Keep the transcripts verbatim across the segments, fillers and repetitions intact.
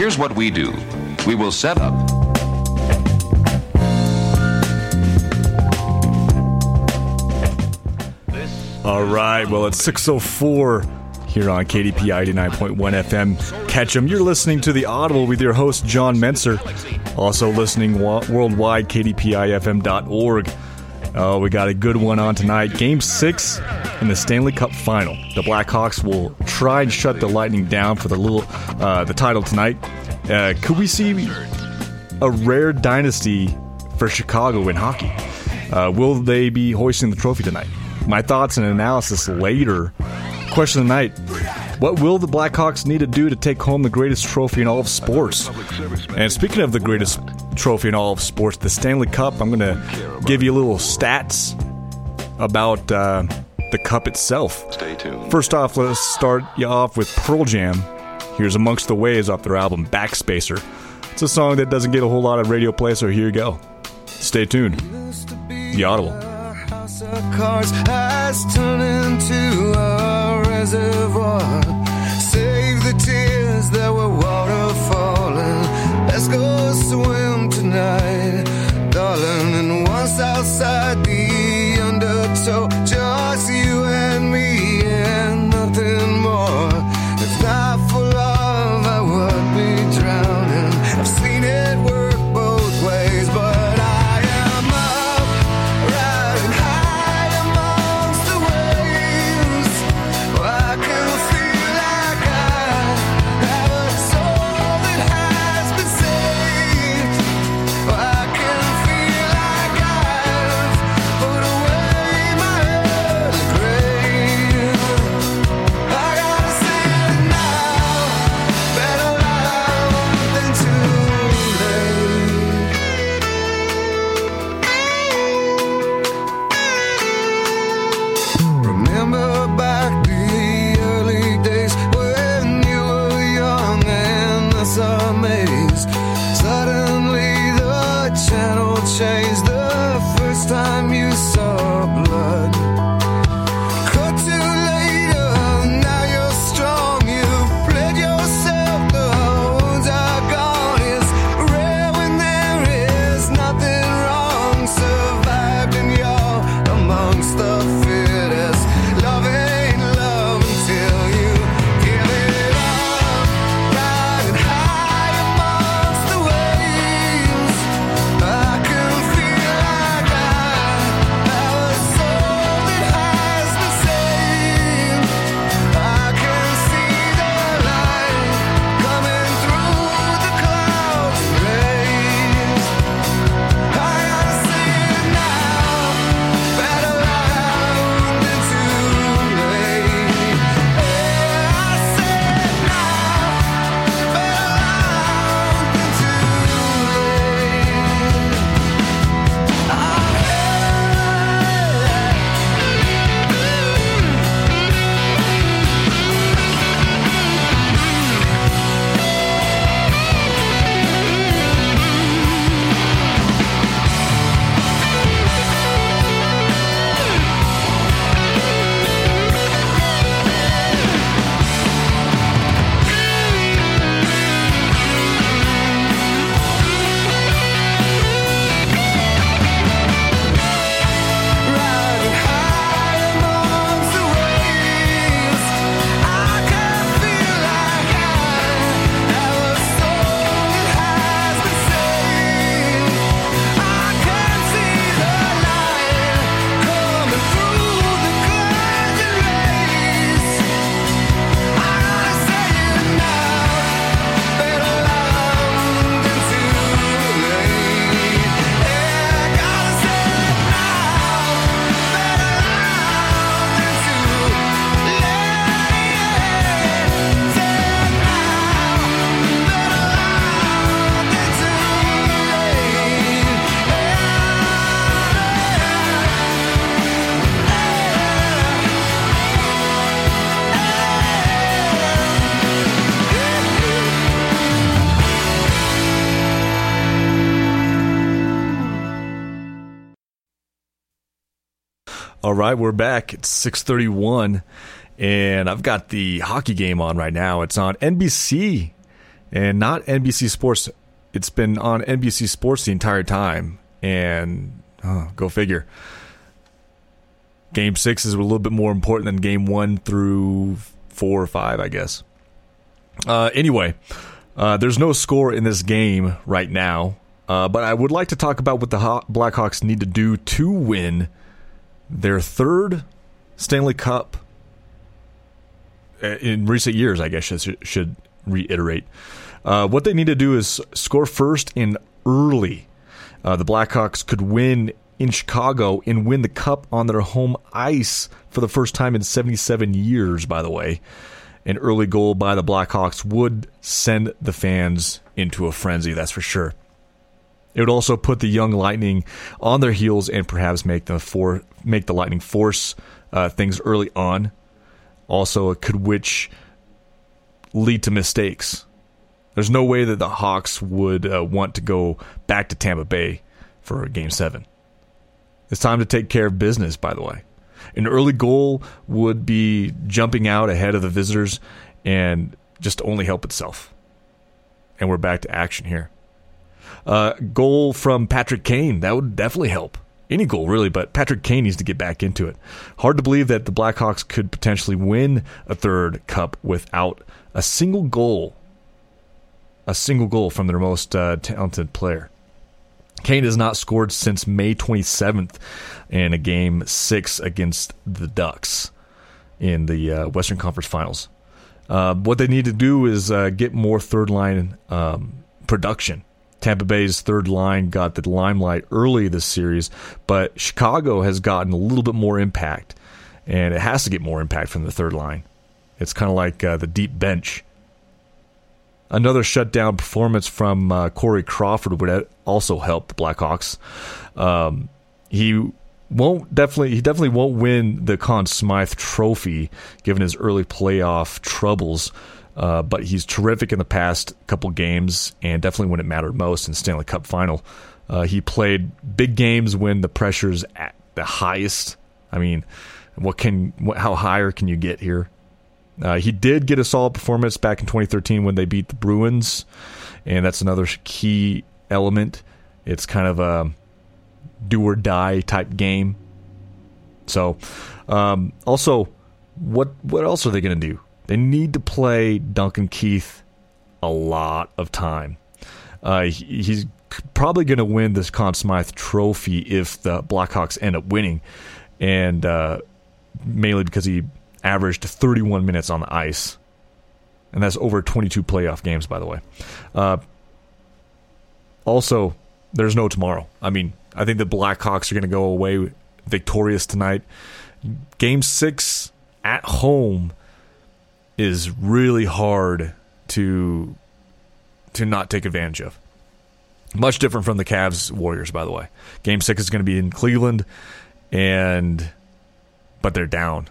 Here's what we do. We will set up. All right, well, it's six oh four here on K D P I eighty-nine point one F M. Catch 'em. You're listening to The Audible with your host, John Menser. Also listening wa- worldwide, K D P I F M dot org. Oh, we got a good one on tonight. Game six in the Stanley Cup Final. The Blackhawks will try and shut the Lightning down for the little uh, the title tonight. Uh, could we see a rare dynasty for Chicago in hockey? Uh, will they be hoisting the trophy tonight? My thoughts and analysis later. Question of the night: what will the Blackhawks need to do to take home the greatest trophy in all of sports? And speaking of the greatest trophy in all of sports, the Stanley Cup, I'm going to give you a little stats about uh, the cup itself. Stay tuned. First off, let's start you off with Pearl Jam. Here's Amongst the Waves off their album Backspacer. It's a song that doesn't get a whole lot of radio play, so here you go. Stay tuned. The Audible. Cars has turned into a reservoir. Save the tears that were water falling. Let's go swim tonight, darling. And once outside the undertow, just you and me and nothing more. If not for love, I would be drowning. I've seen it work both ways, but changed the first time you saw blood. Cut to later, now you're strong. You bled yourself, the wounds are gone. It's rare when there is nothing wrong. Survived and you're amongst the fittest. Love ain't love until you give it up. Riding high amongst the waves, I can All right, we're back. It's six thirty-one, and I've got the hockey game on right now. It's on N B C, and not N B C Sports. It's been on N B C Sports the entire time, and oh, go figure. Game six is a little bit more important than game one through four or five, I guess. Uh, anyway, uh, there's no score in this game right now, uh, but I would like to talk about what the Haw- Blackhawks need to do to win their third Stanley Cup in recent years, I guess I should, should reiterate. Uh, what they need to do is score first and early. Uh, the Blackhawks could win in Chicago and win the Cup on their home ice for the first time in seventy-seven years, by the way. An early goal by the Blackhawks would send the fans into a frenzy, that's for sure. It would also put the young Lightning on their heels and perhaps make the for, make the Lightning force uh, things early on. Also, it could which lead to mistakes. There's no way that the Hawks would uh, want to go back to Tampa Bay for Game seven. It's time to take care of business, by the way. An early goal would be jumping out ahead of the visitors and just only help itself. And we're back to action here. Uh, goal from Patrick Kane, that would definitely help. Any goal, really, but Patrick Kane needs to get back into it. Hard to believe that the Blackhawks could potentially win a third cup without a single goal. A single goal from their most uh, talented player. Kane has not scored since May twenty-seventh in a game six against the Ducks in the uh, Western Conference Finals. Uh, what they need to do is uh, get more third line um, production. Tampa Bay's third line got the limelight early this series, but Chicago has gotten a little bit more impact, and it has to get more impact from the third line. It's kind of like uh, the deep bench. Another shutdown performance from uh, Corey Crawford would also help the Blackhawks. Um, he won't definitely he definitely won't win the Conn Smythe Trophy given his early playoff troubles, uh, but he's terrific in the past couple games and definitely when it mattered most in Stanley Cup Final. Uh, he played big games when the pressure's at the highest. I mean, what can what, how higher can you get here? Uh, he did get a solid performance back in twenty thirteen when they beat the Bruins, and that's another key element. It's kind of a do-or-die type game. So, um, also, what what else are they going to do? They need to play Duncan Keith a lot of time. Uh, he, he's probably going to win this Conn Smythe Trophy if the Blackhawks end up winning, and uh, mainly because he averaged thirty-one minutes on the ice. And that's over twenty-two playoff games, by the way. Uh, also, there's no tomorrow. I mean, I think the Blackhawks are going to go away victorious tonight. Game six at home is really hard to, to not take advantage of. Much different from the Cavs Warriors, by the way. Game six is going to be in Cleveland, and but they're down.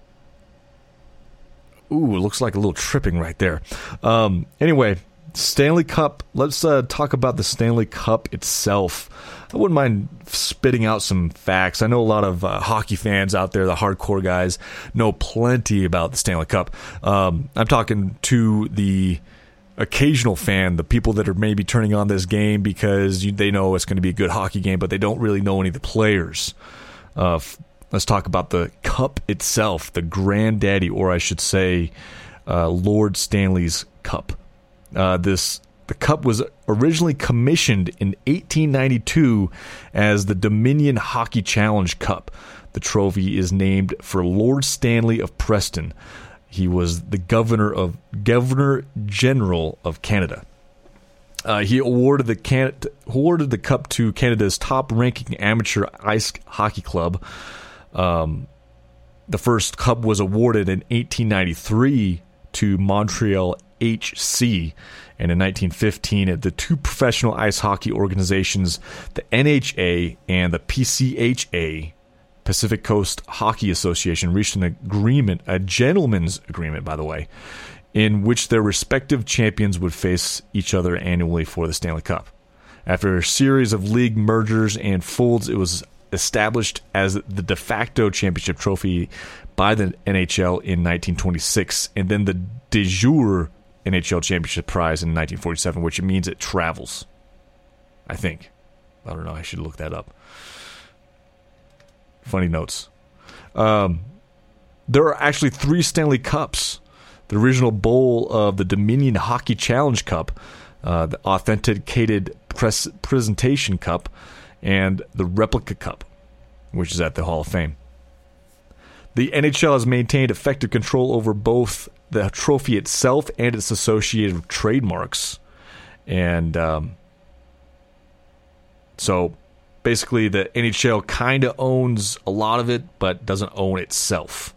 Ooh, it looks like a little tripping right there. Um, anyway, Stanley Cup. Let's uh, talk about the Stanley Cup itself. I wouldn't mind spitting out some facts. I know a lot of uh, hockey fans out there, the hardcore guys, know plenty about the Stanley Cup. Um, I'm talking to the occasional fan, the people that are maybe turning on this game because you, they know it's going to be a good hockey game, but they don't really know any of the players. Uh, f- let's talk about the Cup itself, the granddaddy, or I should say, uh, Lord Stanley's Cup. Uh, this the Cup was originally commissioned in eighteen ninety-two as the Dominion Hockey Challenge Cup. The trophy is named for Lord Stanley of Preston. He was the governor of Governor General of Canada. Uh, he awarded the Can- awarded the cup to Canada's top-ranking amateur ice hockey club. Um, the first cup was awarded in eighteen ninety-three to Montreal H C, and in nineteen fifteen, the two professional ice hockey organizations, the N H A and the P C H A, Pacific Coast Hockey Association, reached an agreement, a gentleman's agreement, by the way, in which their respective champions would face each other annually for the Stanley Cup. After a series of league mergers and folds, it was established as the de facto championship trophy by the N H L in nineteen twenty-six, and then the de jure N H L championship prize in nineteen forty-seven, which means it travels. I think. I don't know. I should look that up. Funny notes. Um, there are actually three Stanley Cups. The original bowl of the Dominion Hockey Challenge Cup, uh, the Authenticated Press Presentation Cup, and the Replica Cup, which is at the Hall of Fame. The N H L has maintained effective control over both the trophy itself and its associated trademarks. And um, so basically the N H L kind of owns a lot of it, but doesn't own itself.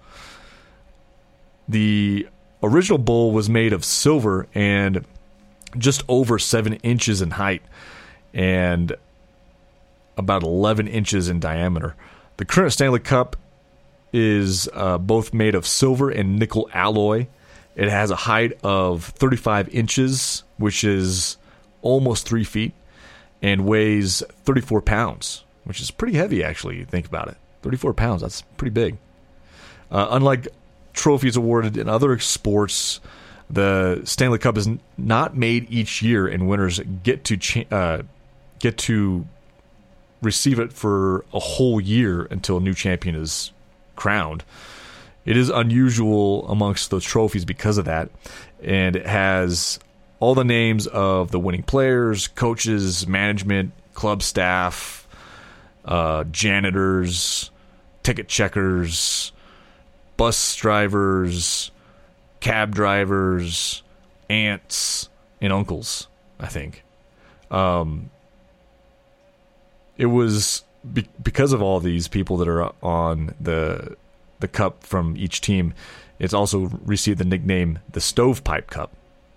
The original bowl was made of silver and just over seven inches in height and about eleven inches in diameter. The current Stanley Cup is uh, both made of silver and nickel alloy. It has a height of thirty-five inches, which is almost three feet, and weighs thirty-four pounds, which is pretty heavy, actually, you think about it. thirty-four pounds, that's pretty big. Uh, unlike trophies awarded in other sports, the Stanley Cup is not made each year, and winners get to cha- uh, get to receive it for a whole year until a new champion is crowned. It is unusual amongst those trophies because of that, and it has all the names of the winning players, coaches, management, club staff, uh, janitors, ticket checkers, bus drivers, cab drivers, aunts, and uncles, I think. Um, it was be- because of all these people that are on the the cup from each team, it's also received the nickname the Stovepipe Cup.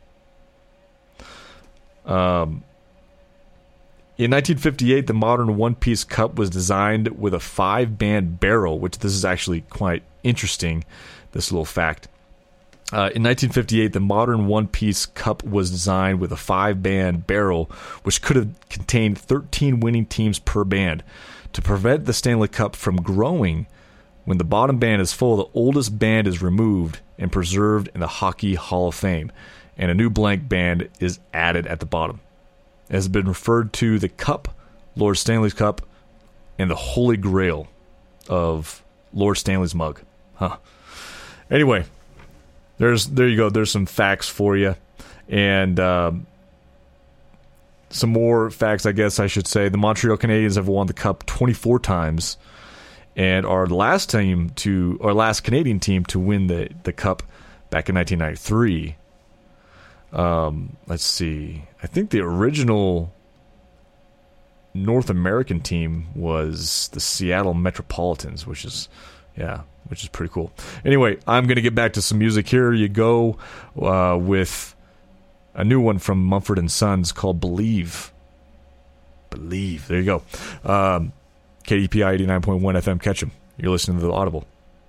Um, in nineteen fifty-eight, the modern one-piece cup was designed with a five-band barrel, which this is actually quite interesting, this little fact. Uh, in nineteen fifty-eight, the modern one-piece cup was designed with a five-band barrel, which could have contained thirteen winning teams per band. To prevent the Stanley Cup from growing, when the bottom band is full, the oldest band is removed and preserved in the Hockey Hall of Fame, and a new blank band is added at the bottom. It has been referred to the Cup, Lord Stanley's Cup, and the Holy Grail of Lord Stanley's mug. Huh. Anyway, there's there you go. There's some facts for you, and um, some more facts, I guess I should say. The Montreal Canadiens have won the Cup twenty-four times, and are the last team to, or last Canadian team to win the the Cup back in nineteen ninety-three. Um, let's see. I think the original North American team was the Seattle Metropolitans, which is, yeah, which is pretty cool. Anyway, I'm going to get back to some music. Here you go uh, with a new one from Mumford and Sons called Believe. Believe. There you go. Um, K D P I eighty-nine point one F M Ketchum. You're listening to The Audible.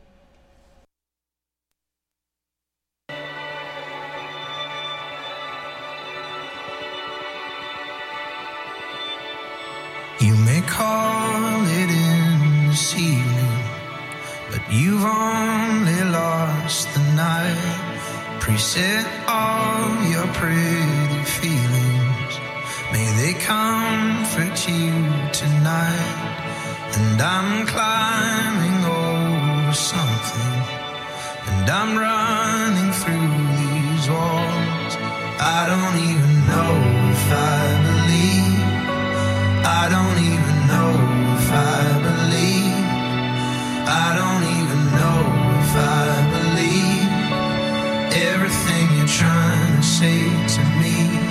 You may call it in this evening, but you've only lost the night. Preset all your pretty feelings, may they comfort you tonight. And I'm climbing over something, and I'm running through these walls. I don't even know if I believe, I don't even know if I believe, I don't even know if I believe everything you're trying to say to me.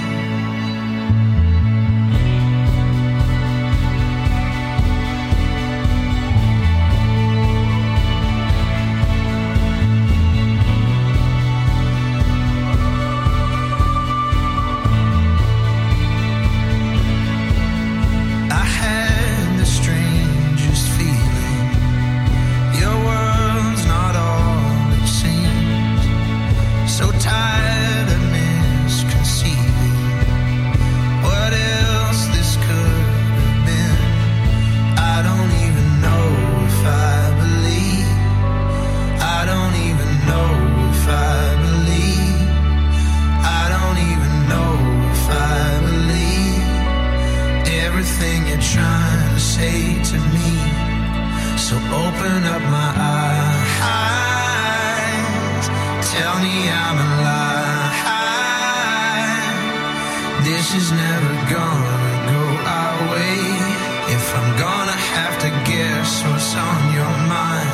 say to me. So open up my eyes, tell me I'm alive. This is never gonna go our way. If I'm gonna have to guess what's on your mind.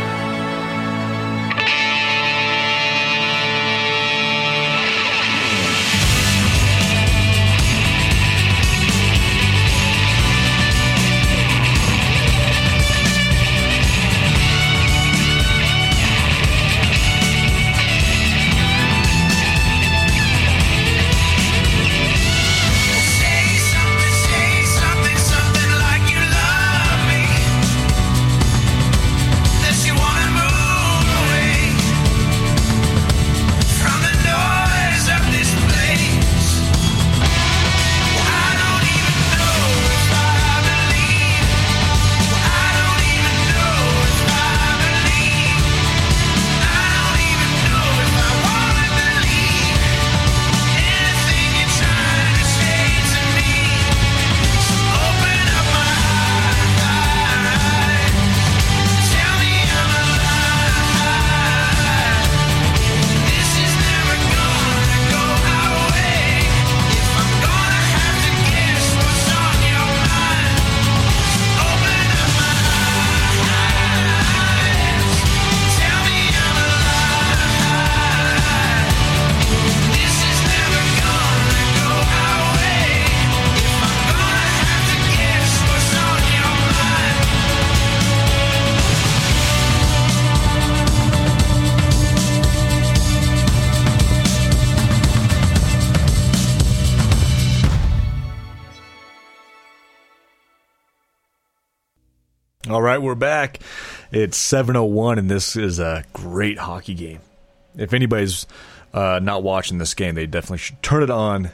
All right, we're back. It's seven oh one, and this is a great hockey game. If anybody's uh, not watching this game, they definitely should turn it on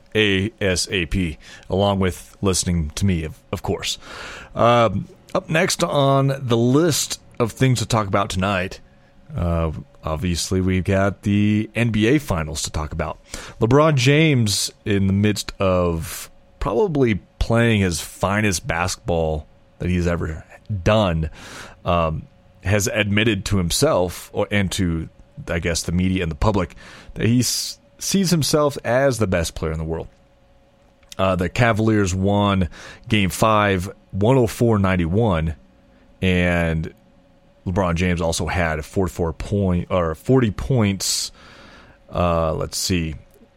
ASAP, along with listening to me, of, of course. Um, up next on the list of things to talk about tonight, uh, obviously we've got the N B A Finals to talk about. LeBron James, in the midst of probably playing his finest basketball that he's ever done, um, has admitted to himself or and to, I guess, the media and the public that he s- sees himself as the best player in the world. Uh, the Cavaliers won Game Five, one oh four ninety-one, and LeBron James also had forty-four point or forty points. Uh, let's see,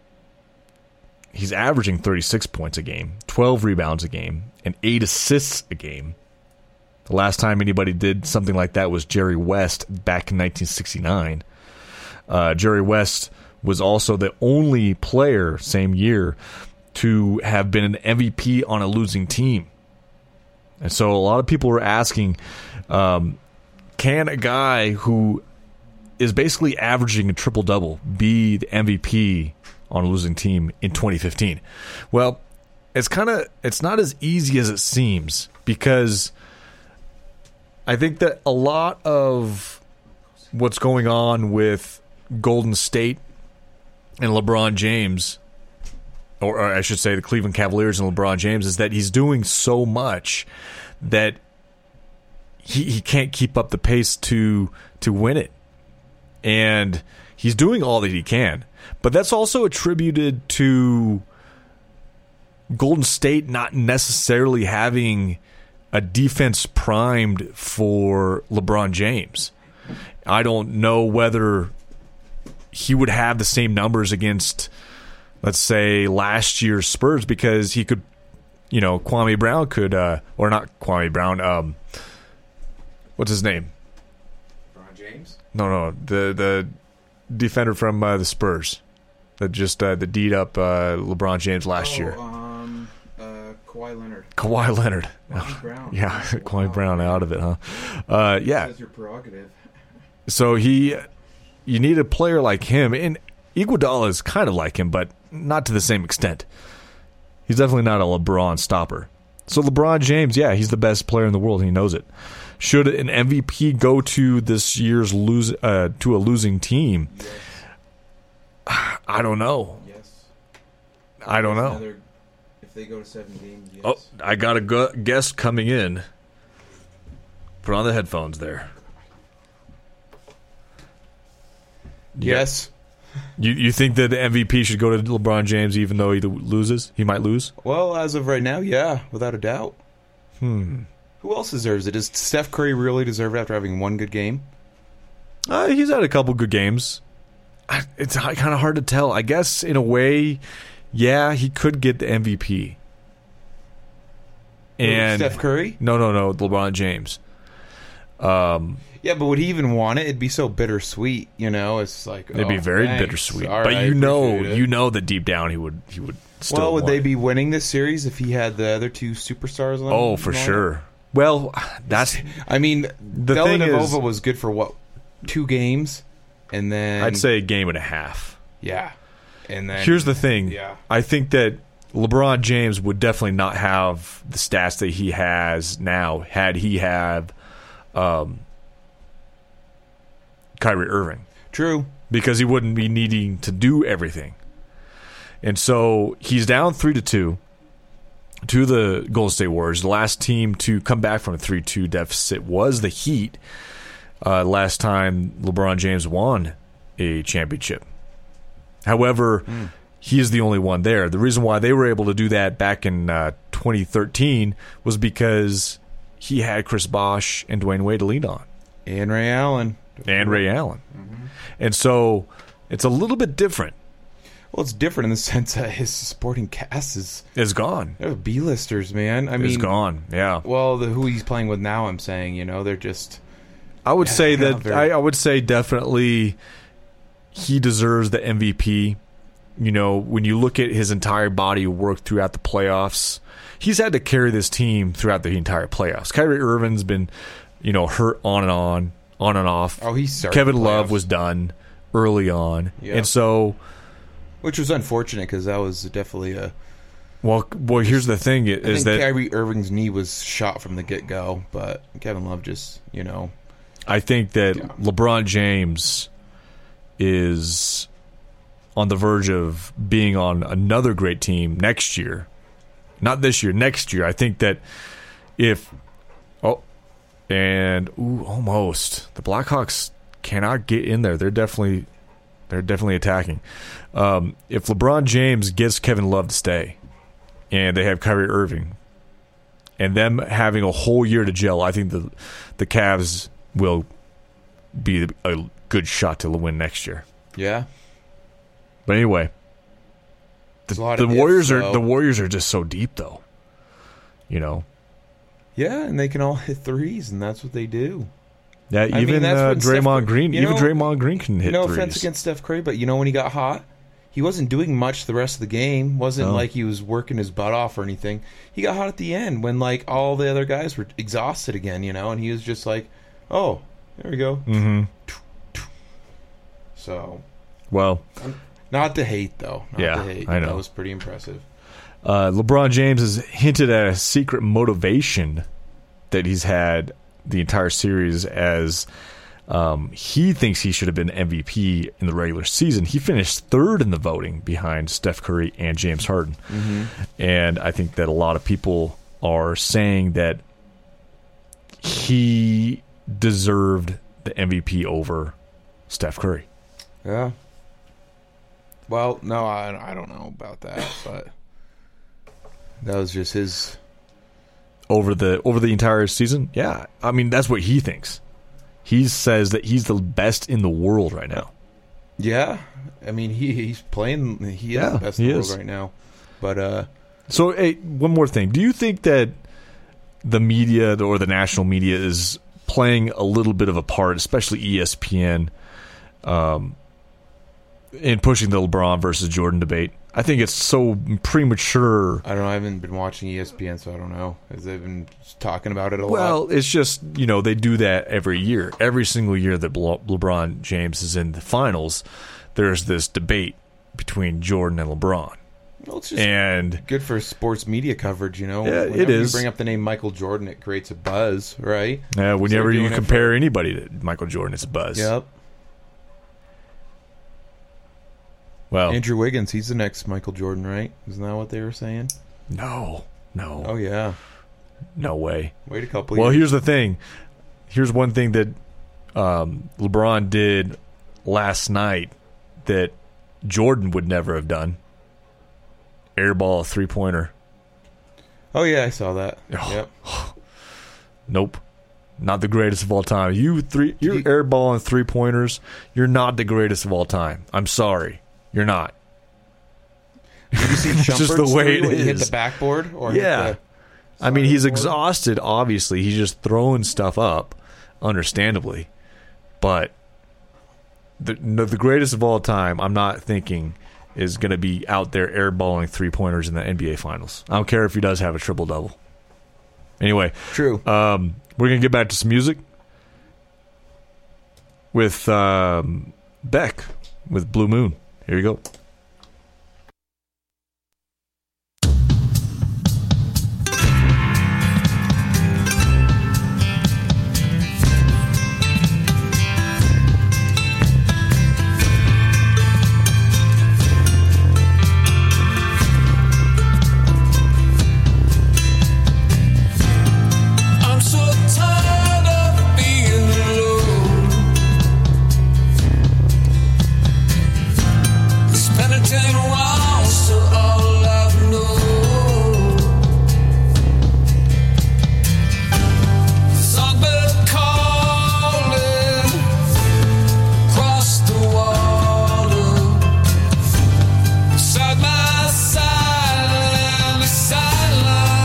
he's averaging thirty-six points a game, twelve rebounds a game, and eight assists a game. The last time anybody did something like that was Jerry West back in nineteen sixty-nine. Uh, Jerry West was also the only player, same year, to have been an M V P on a losing team. And so a lot of people were asking, um, can a guy who is basically averaging a triple-double be the M V P on a losing team in twenty fifteen? Well, it's kind of it's not as easy as it seems, because I think that a lot of what's going on with Golden State and LeBron James, or, or I should say the Cleveland Cavaliers and LeBron James, is that he's doing so much that he, he can't keep up the pace to to win it. And he's doing all that he can. But that's also attributed to Golden State not necessarily having a defense primed for LeBron James. I don't know whether he would have the same numbers against, let's say, last year's Spurs, because he could, you know, Kwame Brown could, uh, or not Kwame Brown, um, what's his name? LeBron James? No, no, the the defender from uh, the Spurs that just uh, that D'd up uh, LeBron James last oh, year. Um, uh, Kawhi Leonard. Kawhi Leonard. Kwame Brown. Yeah, Wow. Kawhi Brown out of it, huh? Uh, yeah. That's your prerogative. So he, you need a player like him, and Iguodala is kind of like him, but not to the same extent. He's definitely not a LeBron stopper. So LeBron James, yeah, he's the best player in the world, and he knows it. Should an M V P go to this year's lose uh, to a losing team? Yes. I don't know. Yes. I don't know. Another, if If they go to seven games, yes. Oh, I got a gu- guest coming in. Put on the headphones there. Yes. You you think that the M V P should go to LeBron James even though he loses? He might lose? Well, as of right now, yeah, without a doubt. Hmm. Who else deserves it? Does Steph Curry really deserve it after having one good game? Uh, he's had a couple good games. I- It's kind of hard to tell. I guess in a way, yeah, he could get the M V P. And Steph Curry? No, no, no, LeBron James. Um, Yeah, but would he even want it? It'd be so bittersweet, you know. It's like it'd be oh, very thanks. bittersweet. All but right, you know, appreciate it. you know that deep down he would he would still. Well, would want they it. be winning this series if he had the other two superstars on? Oh, for on it? sure. Well, that's I mean, The thing is- Dellavedova was good for what, two games, and then I'd say a game and a half. yeah, and then Here's the thing. Yeah. I think that LeBron James would definitely not have the stats that he has now had he had um, Kyrie Irving, True. because he wouldn't be needing to do everything. And so he's down three to two to the Golden State Warriors. The last team to come back from a three two deficit was the Heat. Uh, last time LeBron James won a championship. However, Mm. he is the only one there. The reason why they were able to do that back in uh, twenty thirteen was because he had Chris Bosh and Dwayne Wade to lean on, And Ray Allen. and Ray Allen. Mm-hmm. And so it's a little bit different. Well, it's different in the sense that his supporting cast is It's gone. they're B-listers, man. I mean, It's gone. Yeah. Well, the who he's playing with now, I'm saying, you know, they're just I would Yeah, say they're that not very- I, I would say definitely he deserves the M V P. You know, when you look at his entire body of work throughout the playoffs, he's had to carry this team throughout the entire playoffs. Kyrie Irving's been, you know, hurt on and on, on and off. oh, he's started Kevin the Love playoffs. was done early on, Yeah. and so which was unfortunate because that was definitely a. well, well. Here's the thing: I is think that Kyrie Irving's knee was shot from the get go, but Kevin Love just, you know, I think that Yeah. LeBron James is on the verge of being on another great team next year. Not this year, next year. I think that if oh and ooh, almost the Blackhawks cannot get in there. They're definitely they're definitely attacking. Um, if LeBron James gets Kevin Love to stay, and they have Kyrie Irving, and them having a whole year to gel, I think the the Cavs will be a good shot to win next year. yeah. But anyway, the, There's a lot the of ifs, Warriors are though. the Warriors are just so deep, though. You know, Yeah, and they can all hit threes, and that's what they do. yeah. mean, Even that's uh, when Steph- Draymond Green, you even know- Draymond Green can hit no threes. offense against Steph Curry, but you know when he got hot, he wasn't doing much the rest of the game. Wasn't No. like he was working his butt off or anything. He got hot at the end when like all the other guys were exhausted again, you know, and he was just like, "Oh, there we go." Mm-hmm. So, Well, not to hate though. Not Yeah, to hate. I know. That was pretty impressive. uh, LeBron James has hinted at a secret motivation that he's had the entire series as um, he thinks he should have been M V P in the regular season. He finished third in the voting behind Steph Curry and James Harden. Mm-hmm. And I think that a lot of people are saying that he deserved the M V P over Steph Curry. Yeah. Well, no, I I don't know about that, but that was just his. Over the over the entire season? Yeah. I mean, that's what he thinks. He says that he's the best in the world right now. Yeah, I mean he he's playing. He is Yeah, the best he in the is. world right now. But uh, So, hey, one more thing. Do you think that the media or the national media is playing a little bit of a part, especially E S P N, um, in pushing the LeBron versus Jordan debate? I think it's so premature. I don't know. I haven't been watching E S P N, so I don't know. Has they been talking about it a lot? Well, it's just, you know, they do that every year. Every single year that Le- LeBron James is in the finals, there's this debate between Jordan and LeBron. Well, it's just And good for sports media coverage, you know. Yeah, it Whenever is. You bring up the name Michael Jordan, it creates a buzz, right? uh, whenever doing you it for- compare anybody to Michael Jordan, it's a buzz. Yep. Well, Andrew Wiggins, he's the next Michael Jordan, right? Isn't that what they were saying? No, no, Oh yeah. no way. Wait a couple. Well, years. here's the thing. Here's one thing that um, LeBron did last night that Jordan would never have done. Airball a three-pointer. Oh yeah, I saw that. Oh. Yep. Nope. Not the greatest of all time. You three, you're You- airballing three-pointers. You're not the greatest of all time. I'm sorry. You're not. Did you see It's just Shumpert's the way three it when he hit is. the backboard? Or Yeah. hit I mean, he's Side of the board? exhausted, obviously. He's just throwing stuff up, understandably. But the, no, the greatest of all time, I'm not thinking, is going to be out there airballing three-pointers in the N B A Finals. I don't care if he does have a triple-double. Anyway, the true. um, we're going to get back to some music with um, Beck with Blue Moon. Here you go. I'm so tired of being alone. It's been a ten whiles to all I've known. Songbird calling across the water, side by side, beside love.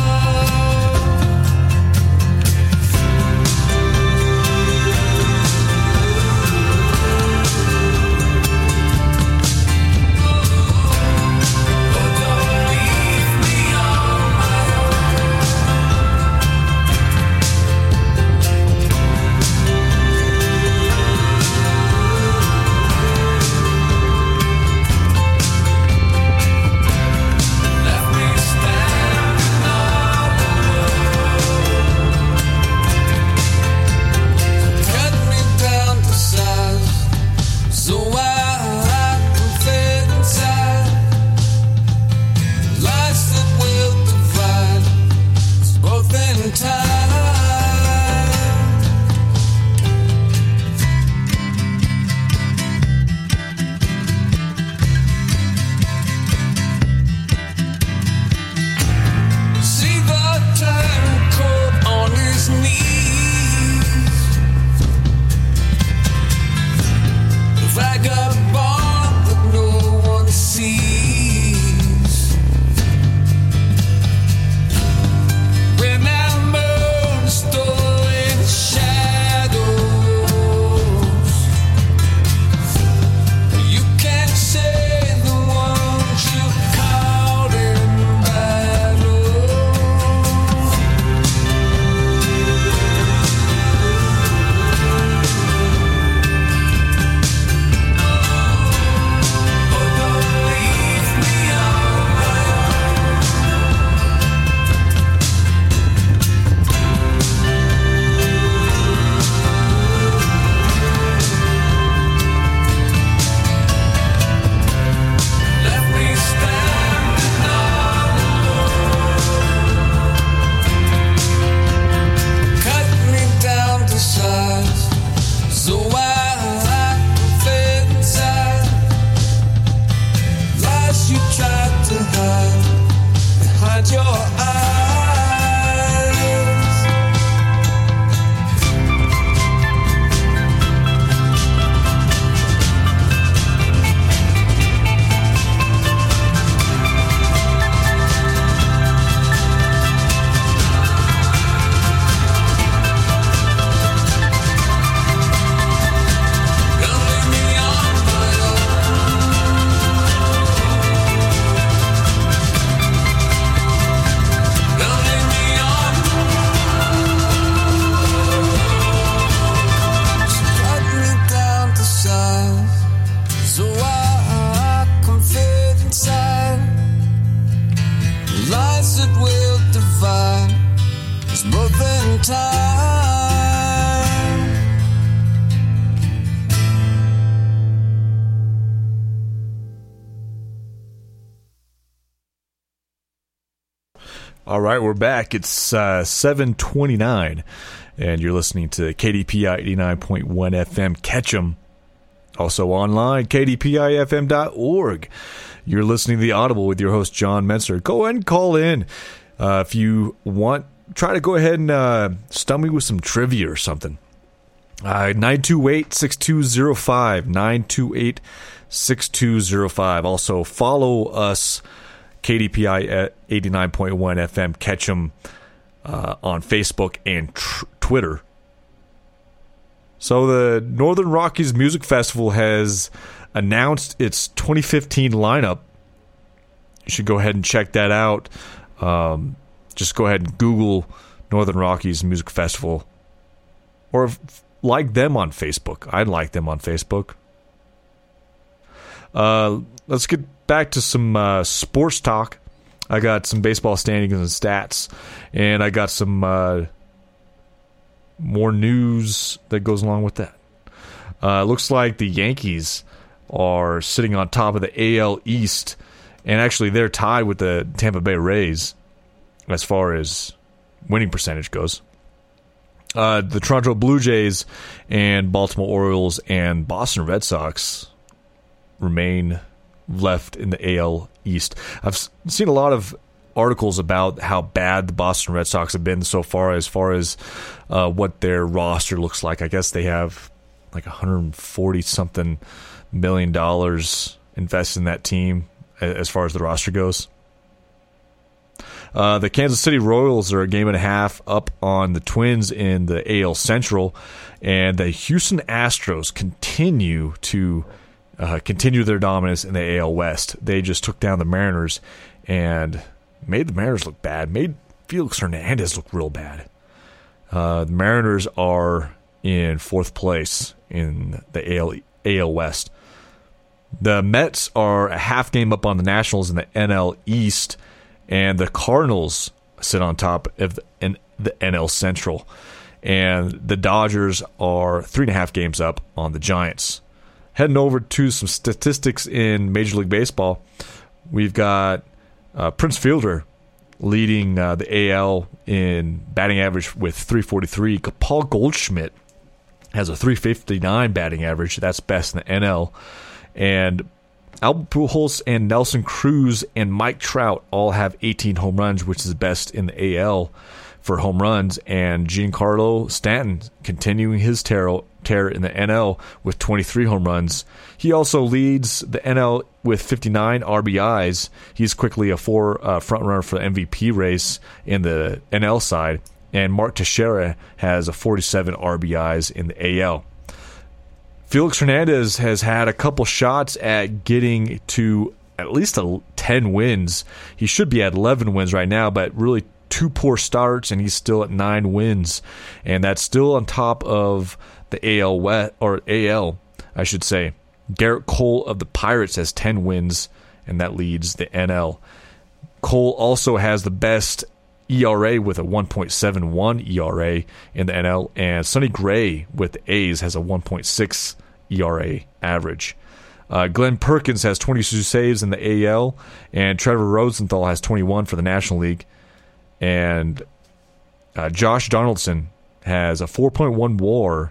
Left me standing all alone. Cut me down to size, so I can fit inside. Lies that will divide us both in time. See the turncoat on his knees, the vagabond that no one sees. Remember the story in the shadows. You can't say the ones you caught in battle. Oh, don't leave me on my own. Left me standing all alone. Cut me down to size, so I can fit inside. Lies you tried to hide behind your eyes. Don't leave me on my own. Don't leave me on. Cut me down to size, so I can fit inside. Lies that will divide us both in time. All right, we're back. It's uh, seven twenty-nine, and you're listening to K D P I eighty-nine point one F M Ketchum. Also online, K D P I F M dot org. You're listening to The Audible with your host, John Menser. Go ahead and call in. Uh, if you want, try to go ahead and uh, stun me with some trivia or something. Uh, nine two eight, six two zero five, nine two eight, six two zero five. Also, follow us, K D P I at eighty-nine point one F M Ketchum, uh, on Facebook and tr- Twitter. So the Northern Rockies Music Festival has announced its twenty fifteen lineup. You should go ahead and check that out. Um, just go ahead and Google Northern Rockies Music Festival, or f- like them on Facebook. I'd like them on Facebook. Uh, let's get back to some uh, sports talk. I got some baseball standings and stats, and I got some uh, more news that goes along with that. Uh, looks like the Yankees are sitting on top of the A L East, and actually they're tied with the Tampa Bay Rays as far as winning percentage goes. Uh, the Toronto Blue Jays and Baltimore Orioles and Boston Red Sox remain left in the A L East. I've seen a lot of articles about how bad the Boston Red Sox have been so far, as far as uh, what their roster looks like. I guess they have like one hundred forty something million dollars invested in that team as far as the roster goes. Uh, the Kansas City Royals are a game and a half up on the Twins in the A L Central, and the Houston Astros continue to uh, continue their dominance in the A L West. They just took down the Mariners and made the Mariners look bad, made Felix Hernandez look real bad. Uh, the Mariners are in fourth place in the A L, A L West. The Mets are a half game up on the Nationals in the N L East, and the Cardinals sit on top of the, in the N L Central. And the Dodgers are three and a half games up on the Giants. Heading over to some statistics in Major League Baseball, we've got uh, Prince Fielder leading uh, the A L in batting average with three forty-three. Paul Goldschmidt has a three fifty-nine batting average. That's best in the N L. And Albert Pujols and Nelson Cruz and Mike Trout all have eighteen home runs, which is best in the A L for home runs. And Giancarlo Stanton continuing his tear, tear in the N L with twenty-three home runs. He also leads the N L with fifty-nine R B Is. He's quickly a four uh, front runner for the M V P race in the N L side. And Mark Teixeira has a forty-seven R B Is in the A L. Felix Hernandez has had a couple shots at getting to at least a ten wins. He should be at eleven wins right now, but really two poor starts, and he's still at nine wins. And that's still on top of the A L West, or A L, I should say. Garrett Cole of the Pirates has ten wins, and that leads the N L. Cole also has the best E R A with a one point seven one E R A in the N L, and Sonny Gray with the A's has a one point six E R A average. Uh, Glenn Perkins has twenty-two saves in the A L, and Trevor Rosenthal has twenty-one for the National League. And uh, Josh Donaldson has a four point one WAR,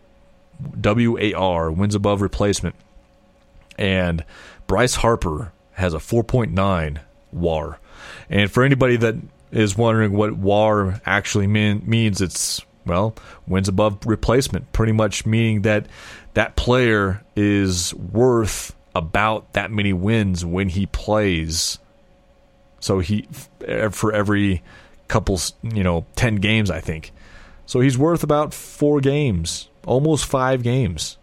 W A R, wins above replacement. And Bryce Harper has a four point nine WAR. And for anybody that is wondering what WAR actually mean, means, it's, well, wins above replacement, pretty much meaning that that player is worth about that many wins when he plays. So he, for every couple, you know, ten games, I think. So he's worth about four games, almost five games.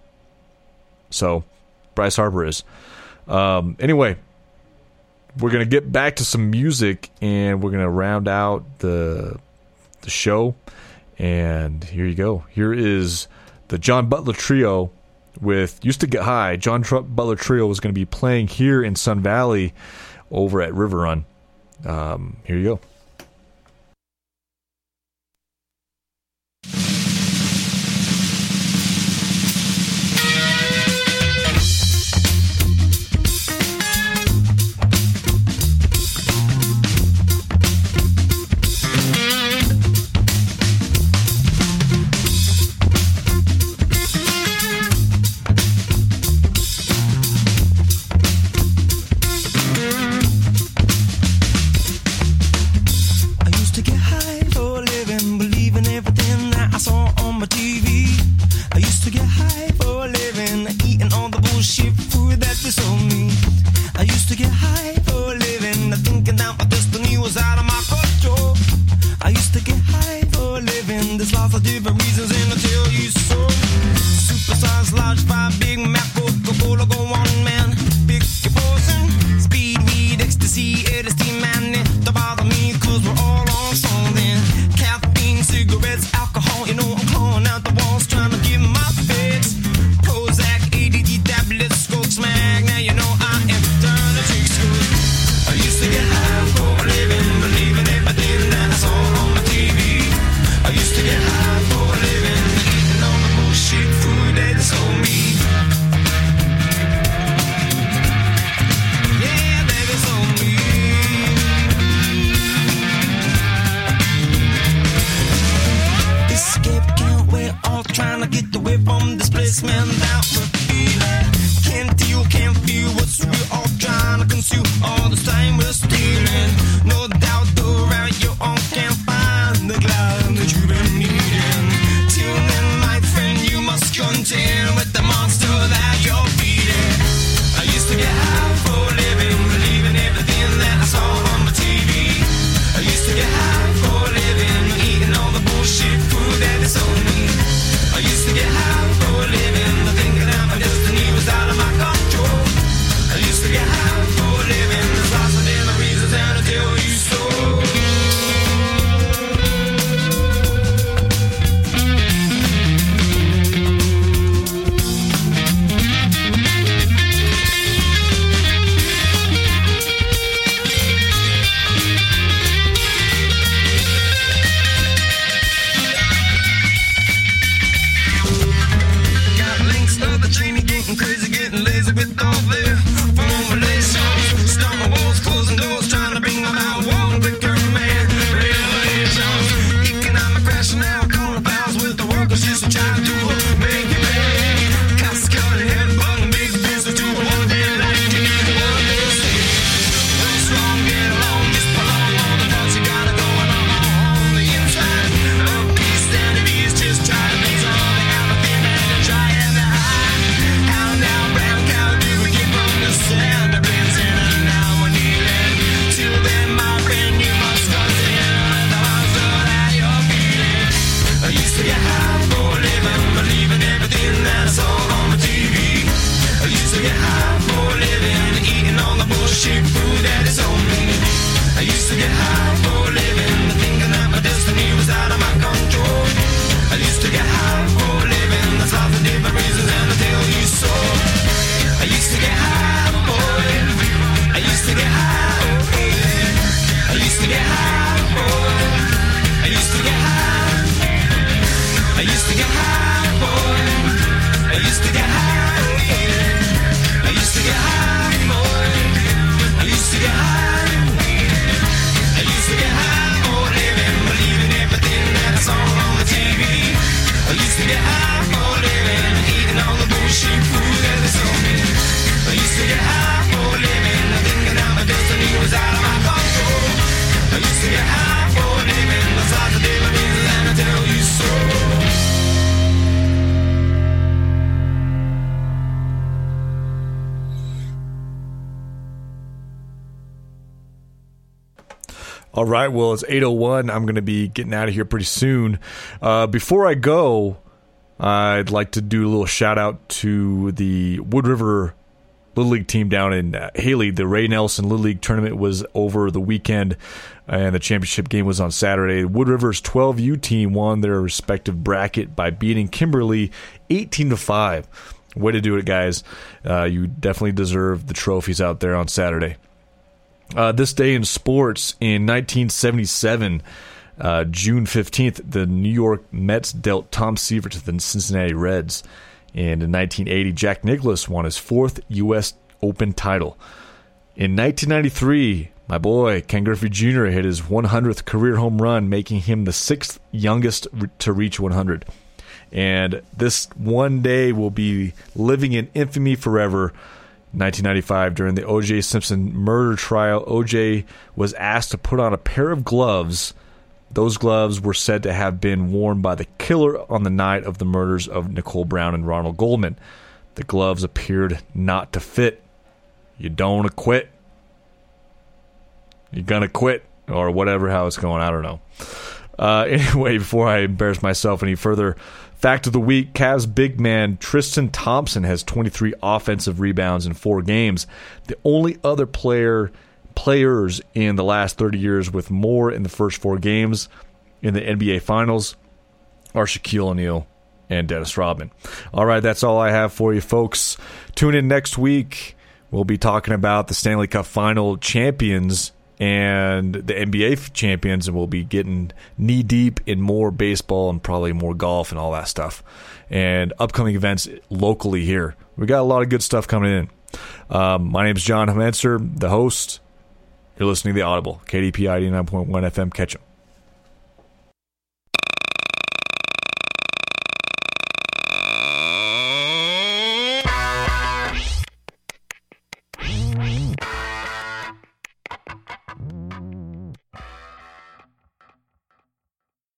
So Bryce Harper is. Um, anyway, we're going to get back to some music, and we're going to round out the the show. And here you go. Here is the John Butler Trio with Used to Get High. John Tr- Butler Trio is going to be playing here in Sun Valley over at River Run. Um, here you go. to get high for a living, thinking that my destiny was out of my control. I used to get high for a living, there's lots of different reasons and I'll tell you so. I used to get high, boy. I used to get high, oh yeah. I used to get high, boy. I used to get high. I used to get high, boy. I used to get high, oh yeah. I used to get high, boy. I used to get high. I used to get high for a living, believing everything that I saw on the T V. I used to get high for a living, eating all the bullshit food that they sold me. I used to get high for a living, thinking that my destiny was out of my control. I used to get high for a living, there's lots of different reasons and I tell you so. All right, well, it's eight oh one. I'm going to be getting out of here pretty soon. Uh, before I go, I'd like to do a little shout-out to the Wood River Little League team down in uh, Haley. The Ray Nelson Little League tournament was over the weekend, and the championship game was on Saturday. Wood River's twelve U team won their respective bracket by beating Kimberly eighteen to five. Way to do it, guys. Uh, you definitely deserve the trophies out there on Saturday. Uh, this day in sports, in nineteen seventy-seven, uh, June fifteenth, the New York Mets dealt Tom Seaver to the Cincinnati Reds. And in nineteen eighty, Jack Nicklaus won his fourth U S Open title. In nineteen ninety-three, my boy, Ken Griffey Junior hit his one hundredth career home run, making him the sixth youngest to reach one hundred. And this one day will be living in infamy forever. nineteen ninety-five, during the O J Simpson murder trial, O J was asked to put on a pair of gloves. Those gloves were said to have been worn by the killer on the night of the murders of Nicole Brown and Ronald Goldman. The gloves appeared not to fit. You don't quit. You're going to quit, or whatever, how it's going. I don't know. Uh, anyway, before I embarrass myself any further, fact of the week, Cavs big man Tristan Thompson has twenty-three offensive rebounds in four games. The only other player players in the last thirty years with more in the first four games in the N B A Finals are Shaquille O'Neal and Dennis Rodman. All right, that's all I have for you, folks. Tune in next week. We'll be talking about the Stanley Cup Final champions and the N B A champions, and we'll be getting knee-deep in more baseball and probably more golf and all that stuff. And upcoming events locally here. We got a lot of good stuff coming in. Um, my name is John Menser, the host. You're listening to The Audible, K D P I eighty-nine point one F M. Catch 'em.